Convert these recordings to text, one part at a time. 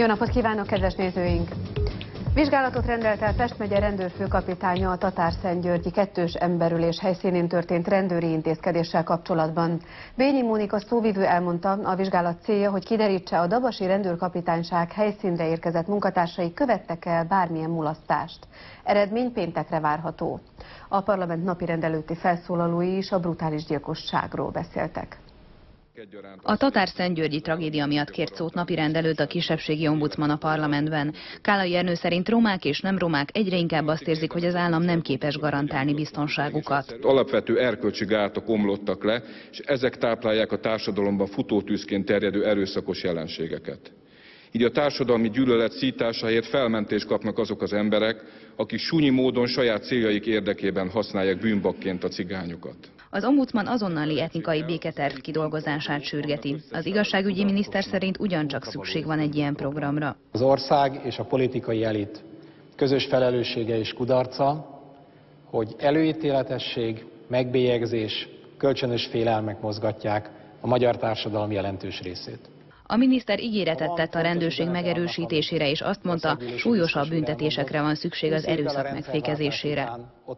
Jó napot kívánok, kedves nézőink! Vizsgálatot rendelt el Pest megye rendőrfőkapitánya a Tatárszentgyörgyi kettős emberölés helyszínén történt rendőri intézkedéssel kapcsolatban. Bényi Mónika szóvivő elmondta, a vizsgálat célja, hogy kiderítse, a dabasi rendőrkapitányság helyszínre érkezett munkatársai követtek el bármilyen mulasztást. Eredmény péntekre várható. A parlament napirend előtti felszólalói is a brutális gyilkosságról beszéltek. A tatárszentgyörgyi tragédia miatt kért szót napirend előtt a kisebbségi ombudsman a parlamentben. Kálai Ernő szerint romák és nem romák egyre inkább azt érzik, hogy az állam nem képes garantálni biztonságukat. Alapvető erkölcsi gátak omlottak le, és ezek táplálják a társadalomban futótűzként terjedő erőszakos jelenségeket. Így a társadalmi gyűlölet szításáért felmentést kapnak azok az emberek, akik súnyi módon saját céljaik érdekében használják bűnbakként a cigányokat. Az ombudsman azonnali etnikai béketerv kidolgozását sürgeti. Az igazságügyi miniszter szerint ugyancsak szükség van egy ilyen programra. Az ország és a politikai elit közös felelőssége és kudarca, hogy előítéletesség, megbélyegzés, kölcsönös félelmek mozgatják a magyar társadalom jelentős részét. A miniszter ígéretet tett a rendőrség megerősítésére, és azt mondta, súlyosabb büntetésekre van szükség az erőszak megfékezésére.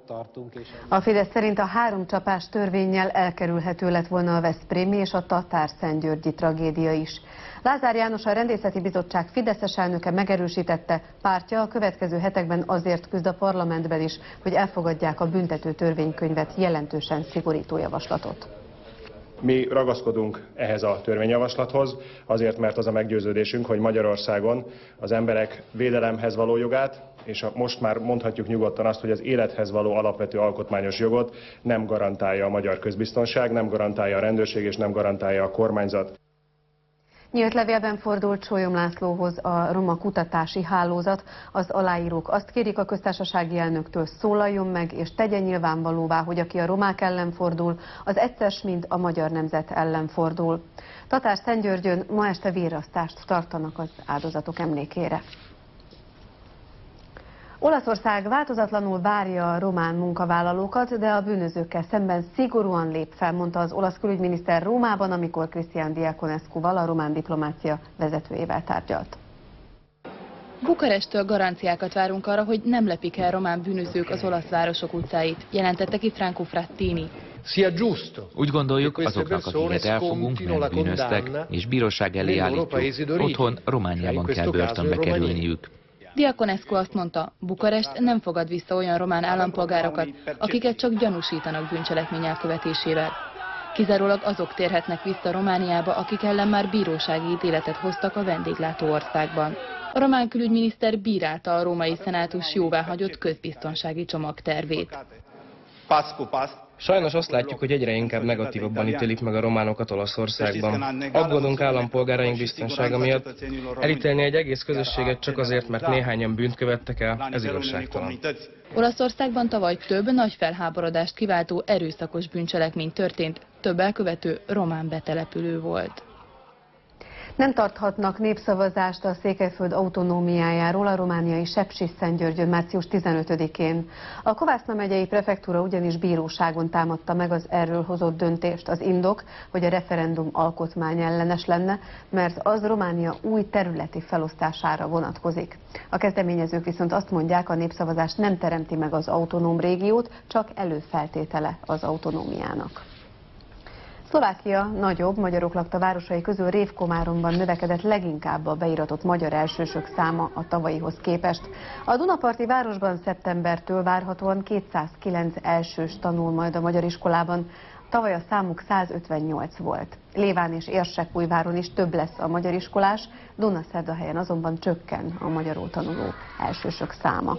A Fidesz szerint a 3 csapás törvénnyel elkerülhető lett volna a veszprémi és a tatárszentgyörgyi tragédia is. Lázár János, a Rendészeti Bizottság fideszes elnöke megerősítette, pártja a következő hetekben azért küzd a parlamentben is, hogy elfogadják a büntető törvénykönyvet jelentősen szigorító javaslatot. Mi ragaszkodunk ehhez a törvényjavaslathoz, azért, mert az a meggyőződésünk, hogy Magyarországon az emberek védelemhez való jogát, és most már mondhatjuk nyugodtan azt, hogy az élethez való alapvető alkotmányos jogot nem garantálja a magyar közbiztonság, nem garantálja a rendőrség és nem garantálja a kormányzat. Nyílt levélben fordult Sólyom Lászlóhoz a Roma Kutatási Hálózat. Az aláírók azt kérik a köztársasági elnöktől, szólaljon meg és tegye nyilvánvalóvá, hogy aki a romák ellen fordul, az egyszer mind a magyar nemzet ellen fordul. Tatárszentgyörgyön ma este virrasztást tartanak az áldozatok emlékére. Olaszország változatlanul várja a román munkavállalókat, de a bűnözőkkel szemben szigorúan lép fel, mondta az olasz külügyminiszter Rómában, amikor Cristian Diaconescuval, a román diplomácia vezetőjével tárgyalt. Bukarestől garanciákat várunk arra, hogy nem lepik el román bűnözők az olasz városok utcáit, jelentette ki Franco Frattini. Úgy gondoljuk, azoknak, akiket elfogunk, nem bűnöztek, és bíróság elé állítjuk. Otthon, Romániában kell börtönbe kerülniük. Diaconescu azt mondta, Bukarest nem fogad vissza olyan román állampolgárokat, akiket csak gyanúsítanak bűncselekmény elkövetésével. Kizárólag azok térhetnek vissza Romániába, akik ellen már bírósági ítéletet hoztak a vendéglátó országban. A román külügyminiszter bírálta a római szenátus jóváhagyott közbiztonsági csomagtervét. Sajnos azt látjuk, hogy egyre inkább negatívabban ítélik meg a románokat Olaszországban. Aggódunk állampolgáraink biztonsága miatt. Elítélni egy egész közösséget csak azért, mert néhányan bűnt követtek el, ez igazságtalan. Olaszországban tavaly több nagy felháborodást kiváltó erőszakos bűncselekmény történt, több elkövető román betelepülő volt. Nem tarthatnak népszavazást a Székelyföld autonómiájáról a romániai Sepsiszentgyörgyön március 15-én. A Kovászna megyei prefektúra ugyanis bíróságon támadta meg az erről hozott döntést. Az indok, hogy a referendum alkotmányellenes lenne, mert az Románia új területi felosztására vonatkozik. A kezdeményezők viszont azt mondják, a népszavazás nem teremti meg az autonóm régiót, csak előfeltétele az autonómiának. Szlovákia nagyobb magyarok lakta városai közül Révkomáromban növekedett leginkább a beiratott magyar elsősök száma a tavalyihoz képest. A Dunaparti városban szeptembertől várhatóan 209 elsős tanul majd a magyar iskolában. Tavaly a számuk 158 volt. Léván és Érsekújváron is több lesz a magyar iskolás, Dunaszerdahelyen azonban csökken a magyarul tanuló elsősök száma.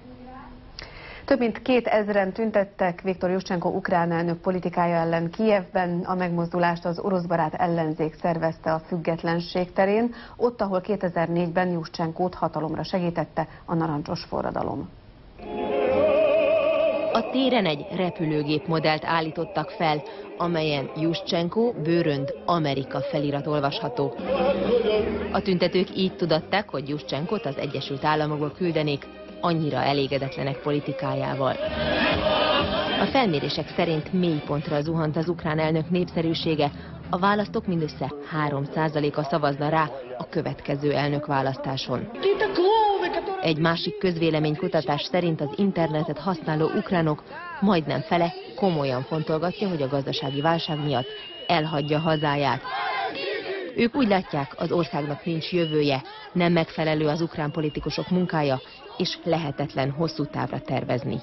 Több mint 2000-en tüntettek Viktor Juszcsenko ukrán elnök politikája ellen Kijevben. A megmozdulást az oroszbarát ellenzék szervezte a Függetlenség terén, ott, ahol 2004-ben Juszcsenkót hatalomra segítette a narancsos forradalom. A téren egy repülőgép modellt állítottak fel, amelyen Juszcsenko bőrönd Amerika felirat olvasható. A tüntetők így tudatták, hogy Juszcsenkót az Egyesült Államokba küldenék, annyira elégedetlenek politikájával. A felmérések szerint mélypontra zuhant az ukrán elnök népszerűsége, a választók mindössze 3%-a szavazna rá a következő elnökválasztáson. Egy másik közvéleménykutatás szerint az internetet használó ukránok majdnem fele komolyan fontolgatja, hogy a gazdasági válság miatt elhagyja hazáját. Ők úgy látják, az országnak nincs jövője, nem megfelelő az ukrán politikusok munkája, és lehetetlen hosszú távra tervezni.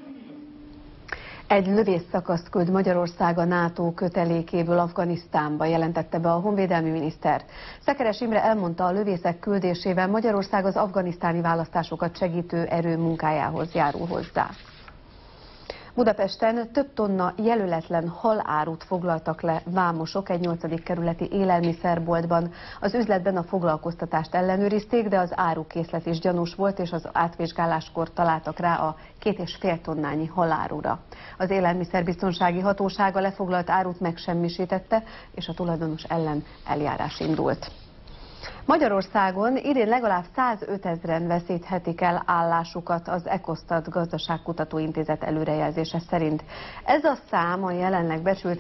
Egy lövészszakaszt küld Magyarország a NATO kötelékéből Afganisztánba, jelentette be a honvédelmi miniszter. Szekeres Imre elmondta, a lövészek küldésével Magyarország az afganisztáni választásokat segítő erő munkájához járul hozzá. Budapesten több tonna jelöletlen halárut foglaltak le vámosok egy 8. kerületi élelmiszerboltban. Az üzletben a foglalkoztatást ellenőrizték, de az árukészlet is gyanús volt, és az átvizsgáláskor találtak rá a 2,5 tonnányi halárura. Az élelmiszerbiztonsági hatóság a lefoglalt árut megsemmisítette, és a tulajdonos ellen eljárás indult. Magyarországon idén legalább 105 000-en veszíthetik el állásukat az Ecostat Gazdaságkutató Intézet előrejelzése szerint. Ez a szám a jelenleg becsült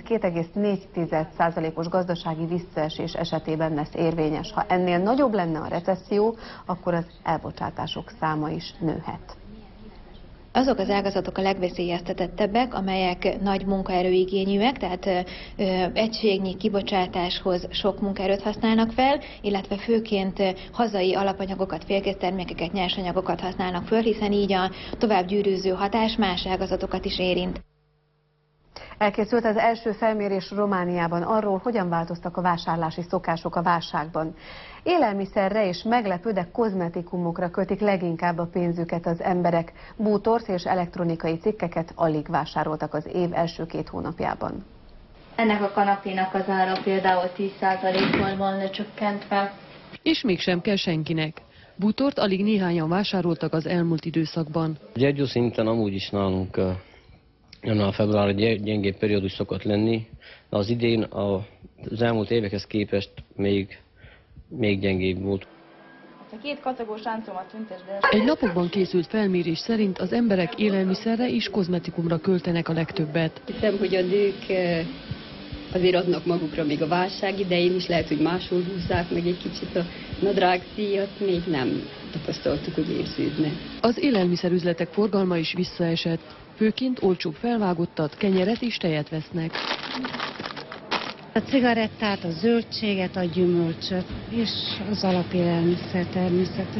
2,4%-os gazdasági visszaesés esetében lesz érvényes. Ha ennél nagyobb lenne a recesszió, akkor az elbocsátások száma is nőhet. Azok az ágazatok a legveszélyeztetettebbek, amelyek nagy munkaerőigényűek, tehát egységnyi kibocsátáshoz sok munkaerőt használnak fel, illetve főként hazai alapanyagokat, félkésztermékeket, nyersanyagokat használnak föl, hiszen így a tovább gyűrűző hatás más ágazatokat is érint. Elkészült az első felmérés Romániában arról, hogyan változtak a vásárlási szokások a válságban. Élelmiszerre és meglepő, de kozmetikumokra költik leginkább a pénzüket az emberek. Bútort és elektronikai cikkeket alig vásároltak az év első 2 hónapjában. Ennek a kanapénak az ára például 10%-kal van lecsökkentve. És mégsem kell senkinek. Bútort alig néhányan vásároltak az elmúlt időszakban. Gyergyó szinten amúgy is nálunk január-február gyengébb periódus szokott lenni, de az idén az elmúlt évekhez képest még gyengébb volt. A 2 kacagós láncomat tüntesd el. Egy napokban készült felmérés szerint az emberek élelmiszerre és kozmetikumra költenek a legtöbbet. Hiszem, hogy a nők azért adnak magukra még a válság idején is, lehet, hogy máshol húzzák meg egy kicsit a nadrágdíjat, még nem tapasztaltuk, hogy érződne. Az élelmiszerüzletek forgalma is visszaesett. Főként olcsóbb felvágottat, kenyeret és tejet vesznek. A cigarettát, a zöldséget, a gyümölcsöt és az alapélelmiszer természetes.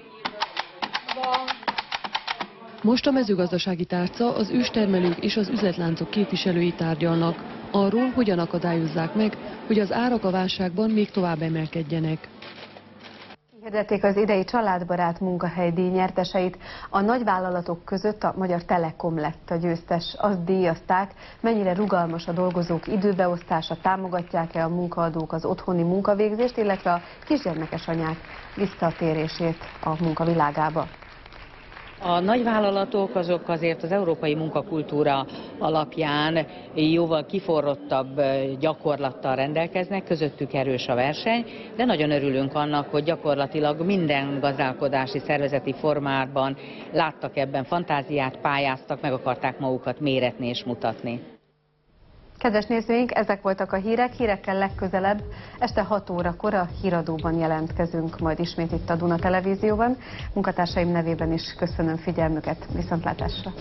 Most a mezőgazdasági tárca, az őstermelők és az üzletláncok képviselői tárgyalnak arról, hogyan akadályozzák meg, hogy az árak a válságban még tovább emelkedjenek. Hirdették az idei családbarát munkahelydíj nyerteseit. A nagyvállalatok között a Magyar Telekom lett a győztes. Azt díjazták, mennyire rugalmas a dolgozók időbeosztása, támogatják-e a munkaadók az otthoni munkavégzést, illetve a kisgyermekes anyák visszatérését a munkavilágába. A nagyvállalatok azok azért az európai munkakultúra alapján jóval kiforrottabb gyakorlattal rendelkeznek, közöttük erős a verseny, de nagyon örülünk annak, hogy gyakorlatilag minden gazdálkodási szervezeti formában láttak ebben fantáziát, pályáztak, meg akarták magukat méretni és mutatni. Kedves nézőink, ezek voltak a hírek, hírekkel legközelebb este 6 órakor a híradóban jelentkezünk, majd ismét itt a Duna Televízióban. Munkatársaim nevében is köszönöm figyelmüket, viszontlátásra!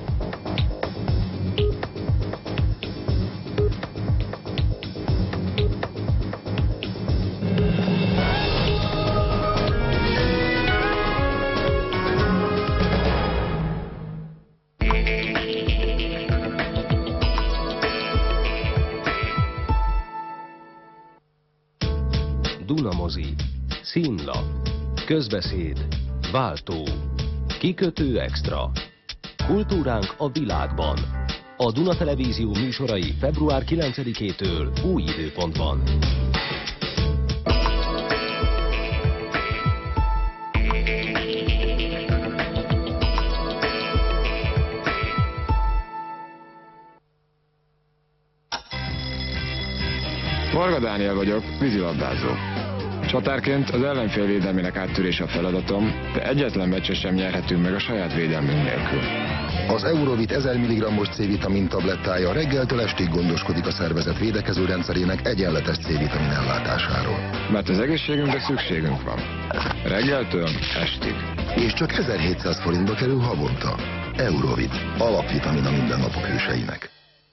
Dunamozi, színlap, közbeszéd, váltó, kikötő extra. Kultúránk a világban. A Duna Televízió műsorai február 9-től új időpontban. Varga Dániel vagyok, vízilabdázó. Csatárként az ellenfél védelmének áttörése a feladatom, de egyetlen meccset sem nyerhetünk meg a saját védelmünk nélkül. Az Eurovit 1000 mg-os C-vitamin tablettája reggeltől estig gondoskodik a szervezet védekező rendszerének egyenletes C-vitamin ellátásáról. Mert az egészségünkre szükségünk van. Reggeltől estig. És csak 1700 forintba kerül havonta. Eurovit. Alapvitamin a mindennapok hőseinek.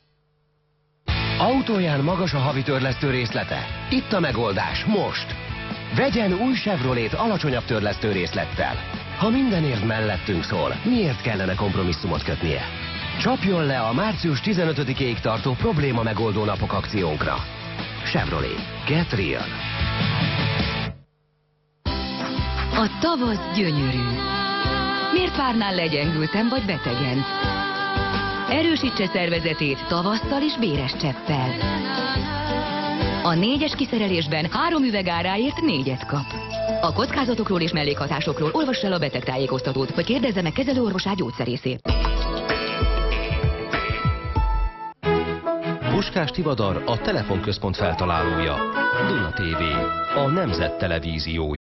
Autóján magas a havi törlesztő részlete. Itt a megoldás, most! Vegyen új Chevrolét alacsonyabb törlesztő részlettel. Ha minden érv mellettünk szól, miért kellene kompromisszumot kötnie? Csapjon le a március 15-ig tartó probléma megoldó napok akciónkra. Chevrolet. Get real. A tavasz gyönyörű. Miért várnál legyengülten vagy betegen? Erősítse szervezetét tavasszal és béres cseppel. A 4-es kiszerelésben 3 üveg áráért 4-et kap. A kockázatokról és mellékhatásokról olvass el a betegtájékoztatót, vagy kérdezze meg kezelőorvosát, gyógyszerészét. Puskás Tivadar a telefonközpont feltalálója. Duna TV, a Nemzet Televíziója.